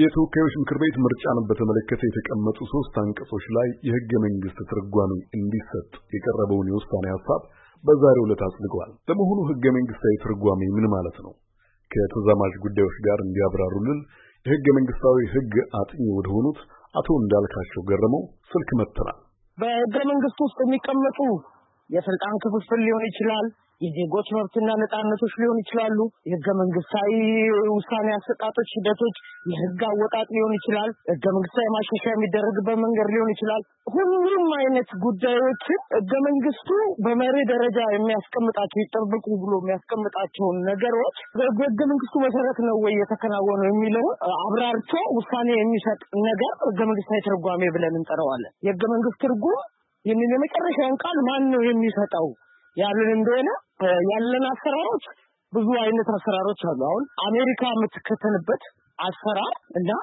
የተወካዮች ምክር ቤት ምርጫን በተመለከተ የተቀመጡ 3 አንቀጾች ላይ የህገ መንግስት ትርጓሜ እንዲሰጥ የቀረበውን የውሳኔ ሐሳብ በዛሬው ዕለት አጽድቀዋል። ለመሆኑ ህገ መንግስታዊ ትርጓሜ ምን ማለት ነው? ከተዛማጅ ጉዳዮች ጋር እንዲያብራሩልን የህገ መንግስታዊ ህግ አጥኚ ወደሆኑት አቶ እንዳልካቸው ገረመው ስልክ መጥተናል። በህገ መንግስት ውስጥ የሚቀመጡ የስልጣን ክፍፍል ሊሆን ይችላል፣ የዜጎች መብትና ነጻነቶች ሊሆን ይችላሉ፣ የህገ መንግስታዊ ውሳኔ አሰጣጦች ሂደቶች፣ የህግ አወጣጥ ሊሆን ይችላል፣ ህገ መንግስታዊ ማሻሻያ የሚደረግበት መንገድ ሊሆን ይችላል። ሁሉም አይነት ጉዳዮች ህገ መንግስቱ በመርህ ደረጃ የሚያስቀምጣቸው ይጠበቁ ብሎ የሚያስቀምጣቸውን ነገሮች በህገ መንግስቱ መሰረት ነው ወይ የተከናወነው የሚለው አብራርቶ ውሳኔ የሚሰጥ ነገር ህገ መንግስታዊ ትርጓሜ ብለን እንጠራዋለን። የህገ መንግስት ትርጉም ይህንን የመጨረሻውን ቃል ማን ነው የሚሰጠው ያለን እንደሆነ ያለን አሰራሮች ብዙ አይነት አሰራሮች አሉ። አሁን አሜሪካ የምትከተልበት አሰራር እና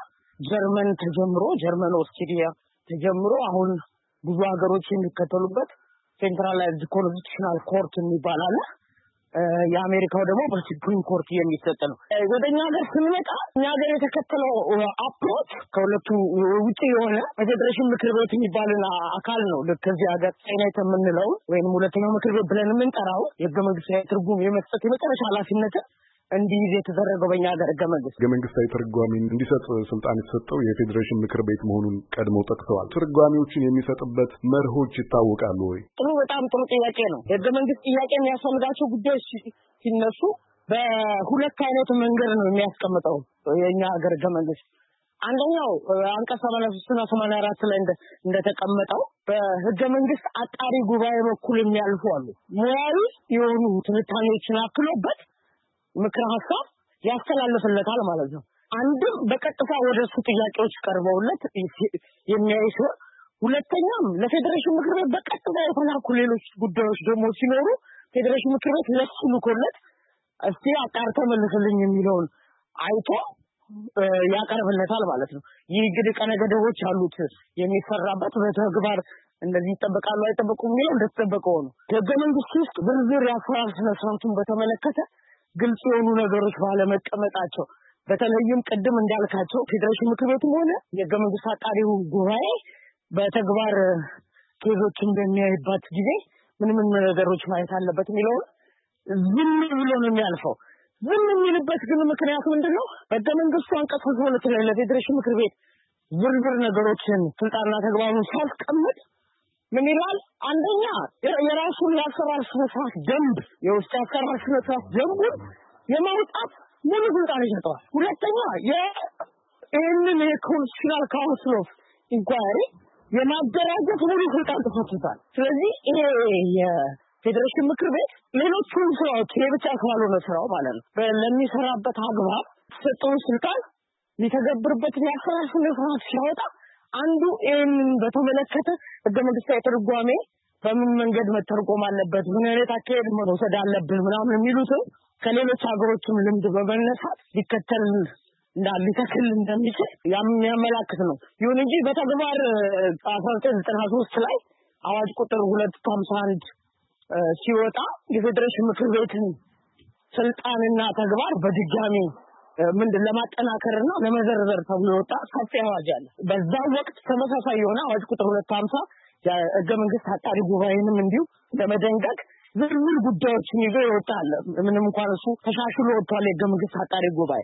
ጀርመን ኦስትሪያ ተጀምሮ አሁን ብዙ ሀገሮች የሚከተሉበት ሴንትራላይዝድ ኮንስቲቱሽናል ኮርት የሚባል አለ። የአሜሪካው ደግሞ በሱፕሪም ኮርት የሚሰጥ ነው። ወደኛ ሀገር ስንመጣ እኛ ሀገር የተከተለው አፕሮች ከሁለቱ ውጪ የሆነ ፌዴሬሽን ምክር ቤት የሚባልን አካል ነው። ከዚህ ሀገር ሴኔት የምንለው ወይንም ሁለተኛው ምክር ቤት ብለን የምንጠራው የህገ መንግስታዊ ትርጉም የመስጠት የመጨረሻ ኃላፊነት እንዲይዝ የተደረገው በእኛ ሀገር ህገ መንግስት። ህገ መንግስታዊ ትርጓሜ እንዲሰጥ ስልጣን የተሰጠው የፌዴሬሽን ምክር ቤት መሆኑን ቀድመው ጠቅሰዋል። ትርጓሜዎችን የሚሰጥበት መርሆች ይታወቃሉ ወይ? በጣም ጥሩ ጥያቄ ነው። የህገ መንግስት ጥያቄ የሚያስፈልጋቸው ጉዳዮች ሲነሱ በሁለት አይነት መንገድ ነው የሚያስቀምጠው የኛ ሀገር ህገ መንግስት። አንደኛው አንቀጽ 83 እና 84 ላይ እንደተቀመጠው በህገ መንግስት አጣሪ ጉባኤ በኩል የሚያልፉ አሉ። ሙያዊ የሆኑ ትንታኔዎችን አክሎበት ምክረ ሀሳብ ያስተላልፍለታል ማለት ነው። አንድም በቀጥታ ወደሱ ጥያቄዎች ቀርበውለት የሚያይ ሲሆን፣ ሁለተኛም ለፌዴሬሽን ምክር ቤት በቀጥታ የተላኩ ሌሎች ጉዳዮች ደግሞ ሲኖሩ ፌዴሬሽን ምክር ቤት ለሱ ልኮለት እስቲ አጣርተህ መልስልኝ የሚለውን አይቶ ያቀርብለታል ማለት ነው። ይህ እንግዲህ ቀነ ገደቦች አሉት የሚሰራበት በተግባር እንደዚህ ይጠበቃሉ አይጠበቁም የሚለው እንደተጠበቀው ነው። ህገ መንግስት ውስጥ ዝርዝር የአሰራር ስነ ስርዓቱን በተመለከተ ግልጽ የሆኑ ነገሮች ባለመቀመጣቸው በተለይም ቅድም እንዳልካቸው ፌዴሬሽን ምክር ቤቱም ሆነ የህገ መንግስት አጣሪው ጉባኤ በተግባር ኬዞችን በሚያይበት ጊዜ ምን ነገሮች ማየት አለበት የሚለው ዝም ብሎ ነው የሚያልፈው። ዝም የሚልበት ግን ምክንያቱ ምንድነው? ህገ መንግስቱ አንቀጽ 2 ላይ ለፌዴሬሽን ምክር ቤት ዝርዝር ነገሮችን ስልጣንና ተግባሩን ሲያስቀምጥ ምን ይላል? አንደኛ የራሱን የአሰራር ስነ ስርዓት ደንብ የውስጥ አሰራር ስነ ስርዓት ደንቡን የማውጣት ሙሉ ስልጣን ይሰጠዋል። ሁለተኛ ይህንን የኮንስቲቱሽናል ካውንስል ኦፍ ኢንኳሪ የማደራጀት ሙሉ ስልጣን ተሰጥቶታል። ስለዚህ ይሄ የፌዴሬሽን ምክር ቤት ሌሎቹን ስራዎች የብቻ ካልሆነ ስራው ማለት ነው ለሚሰራበት አግባብ ተሰጠውን ስልጣን ሊተገብርበት የአሰራር ስነ ስርዓት ሲያወጣ አንዱ ይህንን በተመለከተ ህገ መንግስታዊ ትርጓሜ በምን መንገድ መተርጎም አለበት፣ ምን አይነት አካሄድ መውሰድ አለብን ምናምን የሚሉት ከሌሎች ሀገሮችም ልምድ በመነሳት ሊከተል እንደሚችል የሚያመላክት ነው። ይሁን እንጂ በተግባር 1993 ላይ አዋጅ ቁጥር 251 ሲወጣ የፌዴሬሽን ምክር ቤትን ስልጣንና ተግባር በድጋሚ ለማጠናከርና ለመዘርዘር ተብሎ ወጣ ሰፊ አዋጅ አለ። በዛ ወቅት ተመሳሳይ የሆነ አዋጅ ቁጥር 250 የህገ መንግስት አጣሪ ጉባኤንም እንዲሁ ለመደንገግ ዝርዝር ጉዳዮችን ይዞ ይወጣል። ምንም እንኳን እሱ ተሻሽሎ ወጥቷል የህገ መንግስት አጣሪ ጉባኤ።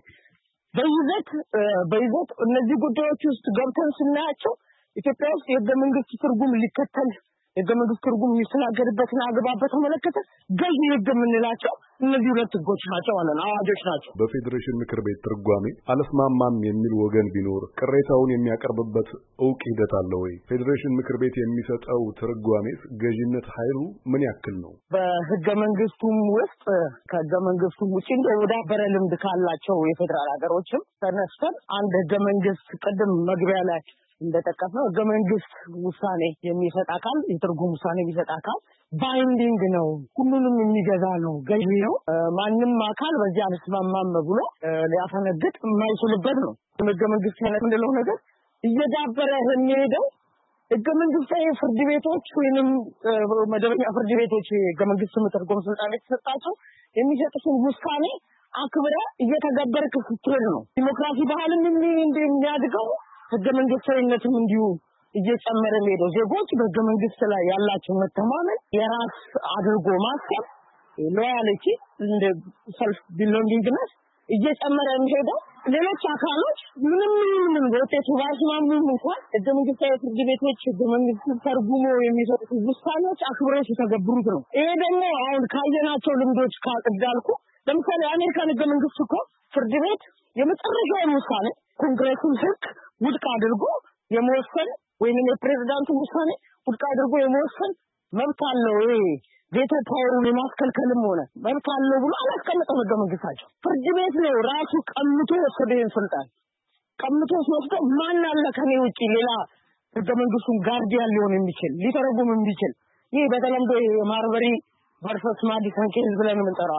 በይዘት እነዚህ ጉዳዮች ውስጥ ገብተን ስናያቸው ኢትዮጵያ ውስጥ የህገ መንግስት ትርጉም ሊከተል የህገ መንግስት ትርጉም የሚስተናገድበትን አግባብ በተመለከተ ገዢ ህግ የምንላቸው እነዚህ ሁለት ህጎች ናቸው ማለት ነው፣ አዋጆች ናቸው። በፌዴሬሽን ምክር ቤት ትርጓሜ አለስማማም የሚል ወገን ቢኖር ቅሬታውን የሚያቀርብበት እውቅ ሂደት አለ ወይ? ፌዴሬሽን ምክር ቤት የሚሰጠው ትርጓሜስ ገዢነት ኃይሉ ምን ያክል ነው? በህገ መንግስቱም ውስጥ ከህገ መንግስቱም ውጪ እንደወዳበረ ልምድ ካላቸው የፌዴራል ሀገሮችም ተነስተን አንድ ህገ መንግስት ቅድም መግቢያ ላይ እንደተጠቀሰው ህገ መንግስት ውሳኔ የሚሰጥ አካል የትርጉም ውሳኔ የሚሰጥ አካል ባይንዲንግ ነው፣ ሁሉንም የሚገዛ ነው፣ ገዢ ነው። ማንም አካል በዚህ አልስማማም ብሎ ሊያፈነግጥ የማይችልበት ነው። ህገ መንግስት ማለት ምንድነው ነገር እየዳበረ የሚሄደው ህገ መንግስታዊ ፍርድ ቤቶች ወይንም መደበኛ ፍርድ ቤቶች ህገ መንግስት መተርጎም ስልጣን የተሰጣቸው የሚሰጡትን ውሳኔ አክብረ እየተገበርክ ስትሄድ ነው ዲሞክራሲ ባህልም እንደሚያድገው ህገ መንግስታዊነትም እንዲሁ እየጨመረ ሄደው ዜጎች በህገ መንግስት ላይ ያላቸው መተማመን የራስ አድርጎ ማሰብ ሎያሊቲ እንደ ሰልፍ ቢሎንጊንግነስ እየጨመረ ሄደው ሌሎች አካሎች ምንም ወጥቶ ባይስማሙም እንኳን ህገ መንግስታዊ ፍርድ ቤቶች ህገ መንግስት ተርጉሞ የሚሰጡት ውሳኔዎች አክብረው ሲተገብሩት ነው። ይሄ ደግሞ አሁን ካየናቸው ልምዶች ካልዳልኩ ለምሳሌ አሜሪካን ህገ መንግስት እኮ ፍርድ ቤት የመጨረሻውን ውሳኔ ኮንግሬሱን ህግ ውድቅ አድርጎ የመወሰን ወይንም የፕሬዝዳንቱ ውሳኔ ውድቅ አድርጎ የመወሰን መብት አለው። ቬቶ ፓወሩን የማስከልከልም ሆነ መብት አለው ብሎ አላስቀመጠም ህገ መንግስታቸው። ፍርድ ቤት ነው ራሱ ቀምቶ ወሰደን ስልጣን ቀምቶ ሲወስደው ማን አለ ከኔ ውጪ ሌላ ህገ መንግስቱን ጋርዲያን ሊሆን የሚችል ሊተረጉም የሚችል ይሄ በተለምዶ ማርበሪ ቨርሰስ ማዲሰን ኬዝ ብለን የምንጠራው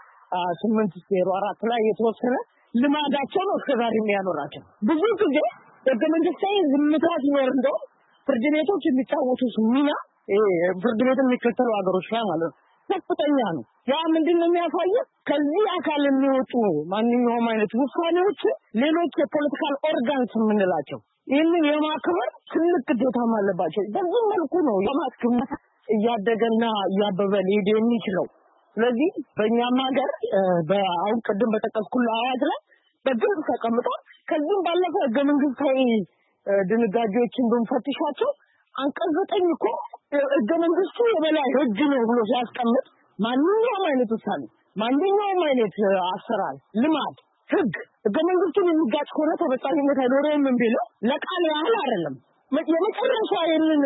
1804 ላይ የተወሰነ ልማዳቸው ነው እስከዛሬ የሚያኖራቸው። ብዙ ጊዜ ህገ መንግስታዊ ዝምታ ሲኖር እንደው ፍርድ ቤቶች የሚጫወቱት ሚና ፍርድ ቤትን የሚከተሉ ሀገሮች ላይ ማለት ነው ከፍተኛ ነው። ያ ምንድነው የሚያሳየው ከዚህ አካል የሚወጡ ማንኛውም አይነት ውሳኔዎች ሌሎች የፖለቲካል ኦርጋንስ የምንላቸው ይህንን የማክበር ትልቅ ግዴታም አለባቸው። በዚህ መልኩ ነው የማክበር እያደገና እያበበ ሊሄድ የሚችለው። ስለዚህ በእኛም ሀገር በአሁን ቅድም በተጠቀስኩት አዋጅ ላይ በግልጽ ተቀምጧል። ከዚህም ባለፈ ህገ መንግስታዊ ድንጋጌዎችን ብንፈትሻቸው አንቀጽ 9 እኮ ህገ መንግስቱ የበላይ ህግ ነው ብሎ ሲያስቀምጥ ማንኛውም አይነት ውሳኔ ማንኛውም አይነት አሰራር ልማድ ህግ ህገ መንግስቱን የሚጋጭ ከሆነ ተፈጻሚነት አይኖረውም የሚለው ለቃል ያህል አይደለም። የመጨረሻ ይህንን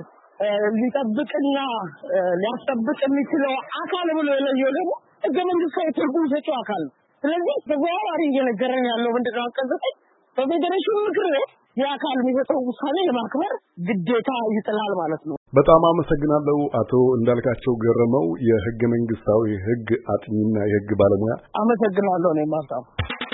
ሊጠብቅና ሊያስጠብቅ የሚችለው አካል ብሎ የለየው ደግሞ ህገ መንግስታዊ ትርጉም ሰጪው አካል ነው። ስለዚህ በተዘዋዋሪ እየነገረን ያለው ምንድነው አንቀጽ 9 በፌዴሬሽን ምክር ቤት የአካል የሚሰጠው ውሳኔ ለማክበር ግዴታ ይጥላል ማለት ነው። በጣም አመሰግናለሁ አቶ እንዳልካቸው ገረመው የህገ መንግስታዊ ህግ አጥኚና የህግ ባለሙያ። አመሰግናለሁ። እኔ ማርታ